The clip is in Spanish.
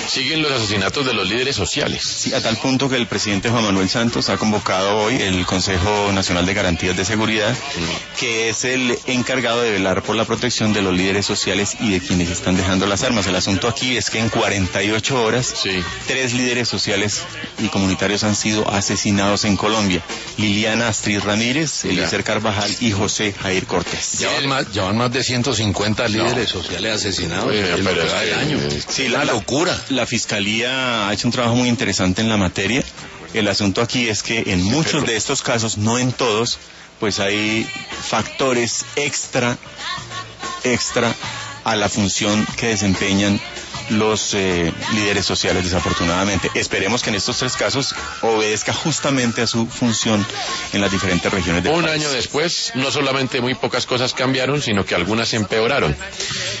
Siguen los asesinatos de los líderes sociales. Sí, a tal punto que el presidente Juan Manuel Santos ha convocado hoy el Consejo Nacional de Garantías de Seguridad, que es el encargado de velar por la protección de los líderes sociales y de quienes están dejando las armas. El asunto aquí es que en 48 horas, 3 líderes sociales y comunitarios han sido asesinados en Colombia. Liliana Astrid Ramírez, Eliezer Carvajal y José Jair Cortés. Ya van más de 150 líderes sociales asesinados en lo que va de año. Sí, la locura. La Fiscalía ha hecho un trabajo muy interesante en la materia. El asunto aquí es que en muchos de estos casos, no en todos, pues hay factores extra a la función que desempeñan los líderes sociales, desafortunadamente. Esperemos que en estos 3 casos obedezca justamente a su función en las diferentes regiones del país. Un año después, no solamente muy pocas cosas cambiaron, sino que algunas empeoraron.